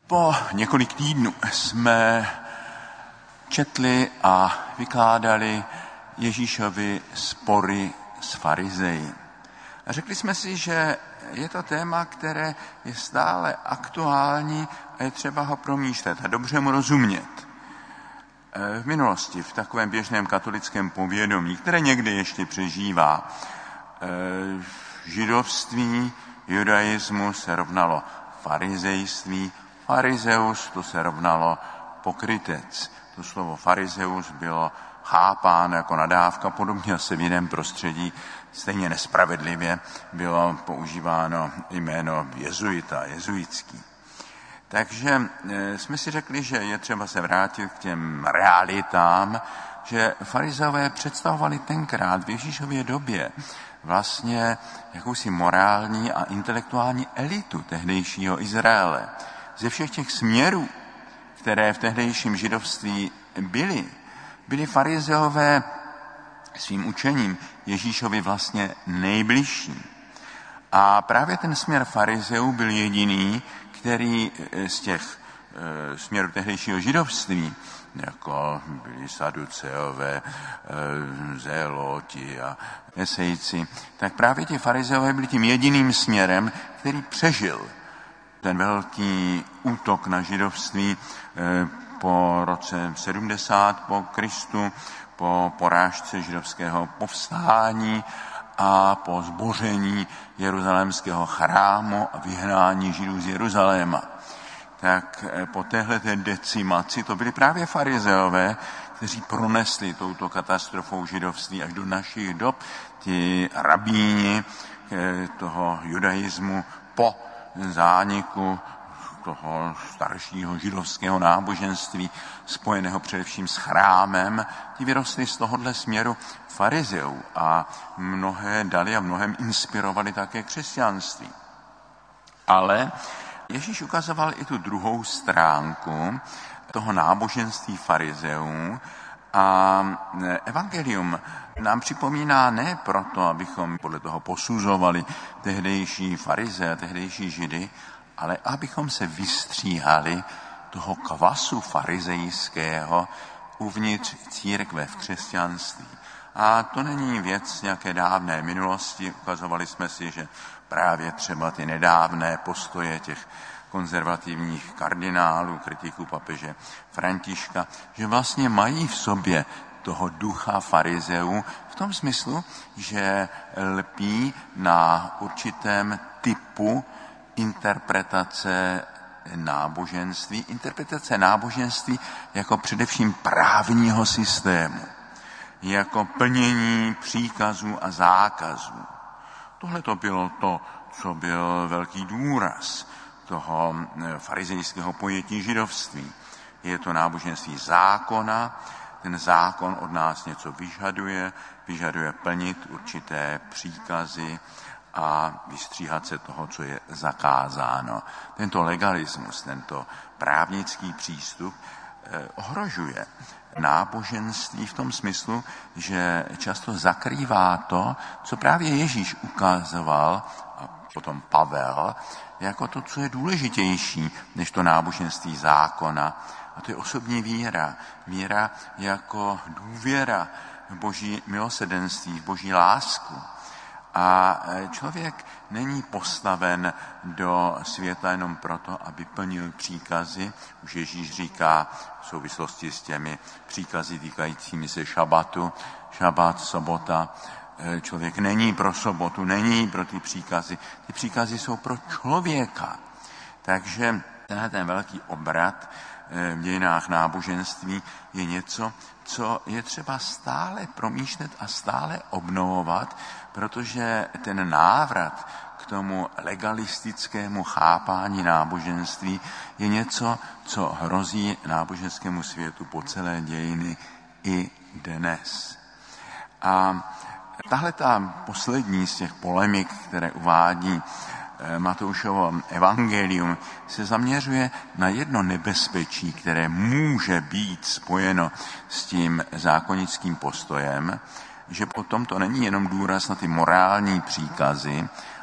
Po několik týdnů jsme četli a vykládali Ježíšovy spory s farizeji. A řekli jsme si, že je to téma, které je stále aktuální a je třeba ho promýšlet a dobře mu rozumět. V minulosti, v takovém běžném katolickém povědomí, které někdy ještě přežívá, židovství, judaismu se rovnalo farizejství, farizeus to se rovnalo pokrytec. To slovo farizeus bylo chápáno jako nadávka, podobně se v jiném prostředí stejně nespravedlivě bylo používáno jméno jezuita, jezuitský. Takže jsme si řekli, že je třeba se vrátit k těm realitám, že farizeové představovali tenkrát v Ježíšově době vlastně jakousi morální a intelektuální elitu tehdejšího Izraele. Ze všech těch směrů, které v tehdejším židovství byli farizeové svým učením Ježíšovi vlastně nejbližší. A právě ten směr farizeů byl jediný, který z těch směrů tehdejšího židovství, jako byli saduceové, zéloti a esejci, tak právě ti farizeové byli tím jediným směrem, který přežil ten velký útok na židovství po roce 70 po Kristu, po porážce židovského povstání a po zboření jeruzalémského chrámu a vyhnání Židů z Jeruzaléma. Tak po téhleté decimaci to byli právě farizeové, kteří pronesli touto katastrofou židovství až do našich dob. Ti rabíni toho judaismu po zániku toho staršího židovského náboženství, spojeného především s chrámem, ti vyrostli z tohohle směru farizeů a mnohé dali a mnohem inspirovali také křesťanství. Ale Ježíš ukazoval i tu druhou stránku toho náboženství farizeů a evangelium nám připomíná ne proto, abychom podle toho posuzovali tehdejší farize a tehdejší židy, ale abychom se vystříhali toho kvasu farizejského uvnitř církve v křesťanství. A to není věc nějaké dávné minulosti. Ukazovali jsme si, že právě třeba ty nedávné postoje těch konzervativních kardinálů, kritiků papeže Františka, že vlastně mají v sobě toho ducha farizeů v tom smyslu, že lpí na určitém typu interpretace náboženství jako především právního systému, jako plnění příkazů a zákazů. Tohle to bylo to, co byl velký důraz toho farizejského pojetí židovství. Je to náboženství zákona, ten zákon od nás něco vyžaduje plnit určité příkazy a vystříhat se toho, co je zakázáno. Tento legalismus, tento právnický přístup ohrožuje náboženství v tom smyslu, že často zakrývá to, co právě Ježíš ukazoval a potom Pavel, jako to, co je důležitější než to náboženství zákona. A to je osobní víra. Víra jako důvěra v Boží milosrdenství, v Boží lásku. A člověk není postaven do světa jenom proto, aby plnil příkazy. Už Ježíš říká v souvislosti s těmi příkazy týkajícími se šabatu, šabat, sobota. Člověk není pro sobotu, není pro ty příkazy. Ty příkazy jsou pro člověka. Takže ten velký obrat v dějinách náboženství je něco, co je třeba stále promýšlet a stále obnovovat, protože ten návrat k tomu legalistickému chápání náboženství je něco, co hrozí náboženskému světu po celé dějiny i dnes. A tahle ta poslední z těch polemik, které uvádí Matoušovo evangelium, se zaměřuje na jedno nebezpečí, které může být spojeno s tím zákonickým postojem, že potom to není jenom důraz na ty morální příkazy,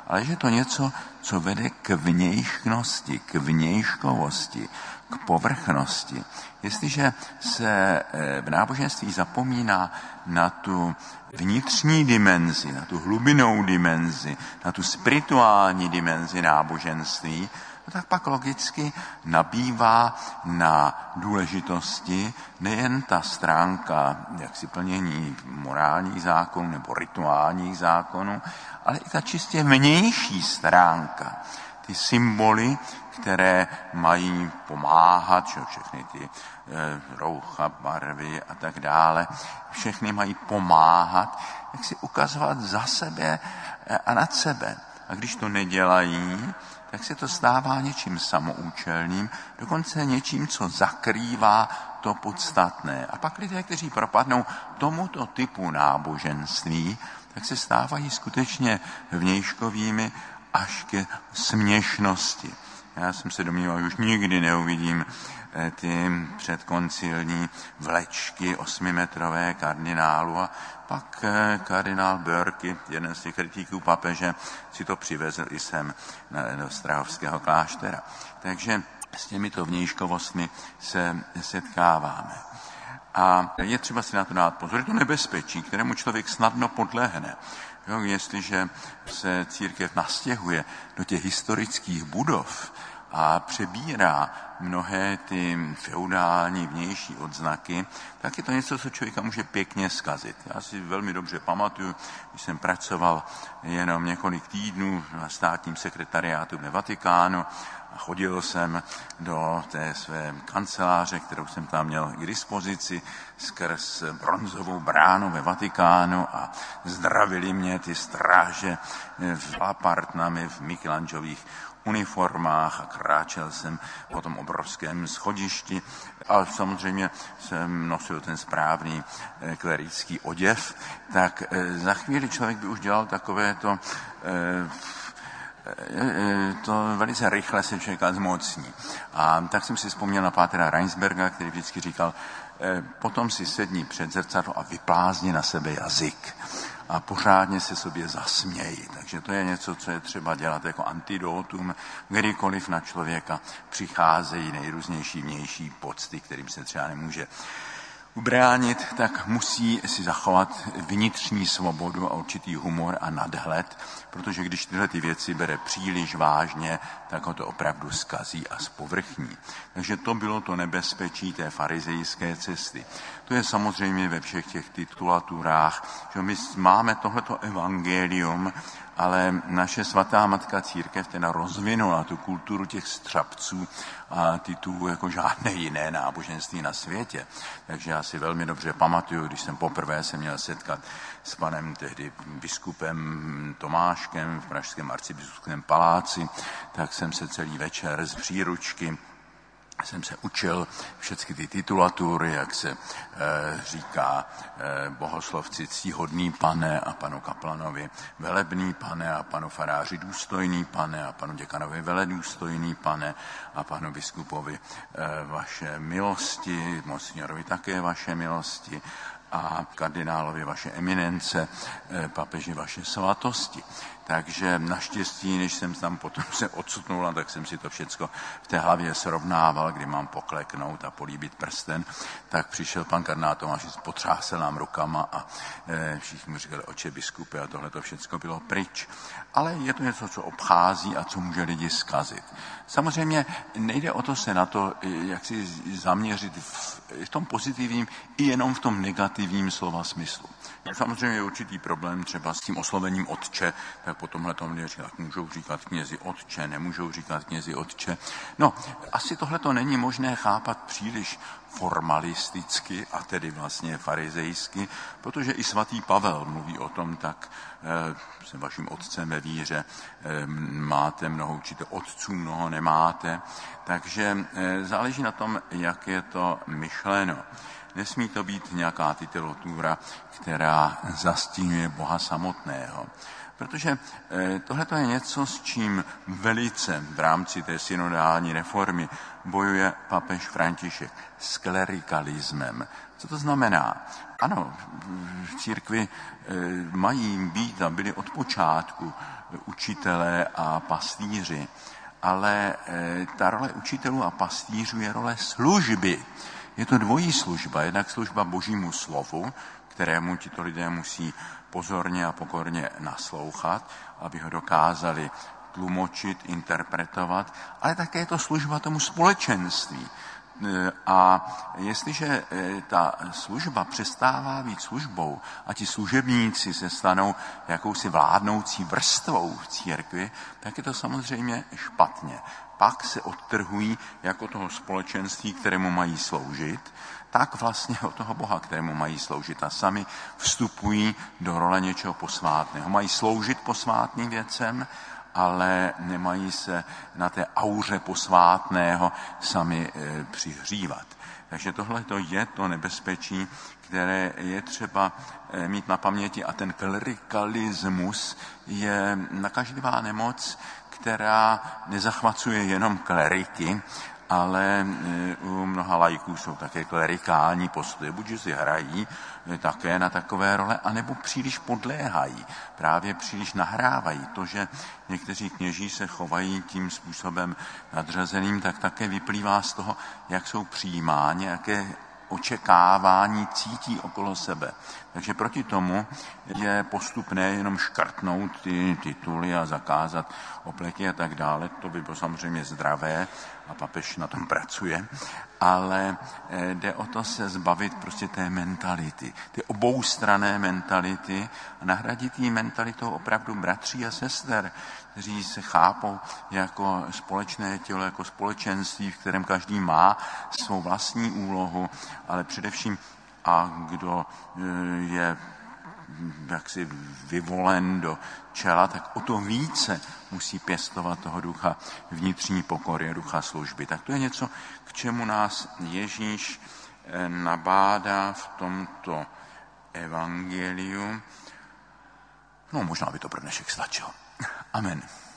ale že je to něco, co vede k vnějšnosti, k vnějškovosti, k povrchnosti. Jestliže se v náboženství zapomíná na tu vnitřní dimenzi, na tu hlubinou dimenzi, na tu spirituální dimenzi náboženství, no tak pak logicky nabývá na důležitosti nejen ta stránka jaksi plnění morálních zákonů nebo rituálních zákonů, ale i ta čistě vnější stránka. Ty symboly, které mají pomáhat, že všechny ty roucha, barvy a tak dále, všechny mají pomáhat, jak si ukazovat za sebe a nad sebe. A když to nedělají, tak se to stává něčím samoučelným, dokonce něčím, co zakrývá to podstatné. A pak lidé, kteří propadnou tomuto typu náboženství, tak se stávají skutečně vnějškovými až ke směšnosti. Já jsem se domníval, že už nikdy neuvidím ty předkoncilní vlečky 8metrové kardinálu a pak kardinál Börky, jeden z těch kritiků papeže, si to přivezl i sem do Strahovského kláštera. Takže s těmito vnějškovostmi se setkáváme. A je třeba si na to dát pozor. Je to nebezpečí, kterému člověk snadno podlehne. Jo, jestliže se církev nastěhuje do těch historických budov a přebírá mnohé ty feudální vnější odznaky, tak je to něco, co člověka může pěkně zkazit. Já si velmi dobře pamatuju, když jsem pracoval jenom několik týdnů na státním sekretariátu ve Vatikánu a chodil jsem do té své kanceláře, kterou jsem tam měl k dispozici, skrz bronzovou bránu ve Vatikánu a zdravili mě ty stráže v apartnami v Michelangelových uniformách a kráčel jsem po tom obrovském schodišti a samozřejmě jsem nosil ten správný klerický oděv, tak za chvíli člověk by už dělal takové to velice rychle se člověka zmocní. A tak jsem si vzpomněl na pátera Reinsberga, který vždycky říkal, potom si sedni před zrcadlo a vyplázni na sebe jazyk a pořádně se sobě zasmějí. Takže to je něco, co je třeba dělat jako antidotum, kdykoliv na člověka přicházejí nejrůznější vnější pocty, kterým se třeba nemůže ubránit, tak musí si zachovat vnitřní svobodu a určitý humor a nadhled, protože když tyhle ty věci bere příliš vážně, tak ho to opravdu zkazí a zpovrchní. Takže to bylo to nebezpečí té farizejské cesty. To je samozřejmě ve všech těch titulaturách, že my máme tohleto evangelium, ale naše svatá matka církev teda rozvinula tu kulturu těch střapců a titulů jako žádné jiné náboženství na světě. Takže já si velmi dobře pamatuju, když jsem poprvé se měl setkat s panem tehdy biskupem Tomáškem v pražském arcibiskupském paláci, tak jsem se celý večer z příručky jsem se učil všechny ty titulatury, jak se říká bohoslovci ctihodný pane a panu kaplanovi velebný pane a panu faráři důstojný pane a panu děkanovi veledůstojný pane a panu biskupovi vaše milosti, monsignorovi také vaše milosti a kardinálovi vaše eminence, papeži vaše svatosti. Takže naštěstí, než jsem tam potom se odsutnul, tak jsem si to všecko v té hlavě srovnával, kdy mám pokleknout a políbit prsten, tak přišel pan kardinál Tomáš, potřásel nám rukama a všichni mu říkali, oče biskupe, a tohle to všecko bylo pryč. Ale je to něco, co obchází a co může lidi zkazit. Samozřejmě nejde o to se na to, jak si zaměřit v tom pozitivním i jenom v tom negativním slova smyslu. Samozřejmě je určitý problém třeba s tím oslovením otče, tak po tomhle lidé říkat, můžou říkat knězi otče, nemůžou říkat knězi otče. No, asi tohle to není možné chápat příliš formalisticky a tedy vlastně farizejsky, protože i svatý Pavel mluví o tom, tak se vaším otcem ve víře máte mnoho určitě otců, mnoho nemáte, takže záleží na tom, jak je to myšleno. Nesmí to být nějaká titulatura, která zastínuje Boha samotného. Protože tohle je něco, s čím velice v rámci té synodální reformy bojuje papež František, s klerikalismem. Co to znamená? Ano, v církvi mají být a byli od počátku učitelé a pastýři, ale ta role učitelů a pastýřů je role služby. Je to dvojí služba, jednak služba Božímu slovu, kterému tito lidé musí pozorně a pokorně naslouchat, aby ho dokázali tlumočit, interpretovat, ale také je to služba tomu společenství. A jestliže ta služba přestává být službou a ti služebníci se stanou jakousi vládnoucí vrstvou v církvi, tak je to samozřejmě špatně. Pak se odtrhují jako toho společenství, kterému mají sloužit, tak vlastně od toho Boha, kterému mají sloužit. A sami vstupují do role něčeho posvátného. Mají sloužit posvátným věcem, ale nemají se na té auře posvátného sami přihřívat. Takže tohle je to nebezpečí, které je třeba mít na paměti. A ten klerikalismus je nakažlivá nemoc, která nezachvacuje jenom kleriky, ale u mnoha laiků jsou také klerikální postoje, buď že si hrají také na takové role, anebo příliš podléhají, právě příliš nahrávají. To, že někteří kněží se chovají tím způsobem nadřazeným, tak také vyplývá z toho, jak jsou přijímáni, jaké očekávání cítí okolo sebe. Takže proti tomu je postupné jenom škrtnout ty tituly a zakázat obleky a tak dále. To by bylo samozřejmě zdravé a papež na tom pracuje, ale jde o to se zbavit prostě té mentality, ty oboustranné mentality a nahradit jí mentalitou opravdu bratří a sester, kteří se chápou jako společné tělo, jako společenství, v kterém každý má svou vlastní úlohu, ale především a kdo je jaksi vyvolen do čela, tak o to více musí pěstovat toho ducha vnitřní pokory, ducha služby. Tak to je něco, k čemu nás Ježíš nabádá v tomto evangeliu. No, možná by to pro dnešek stačilo. Amen.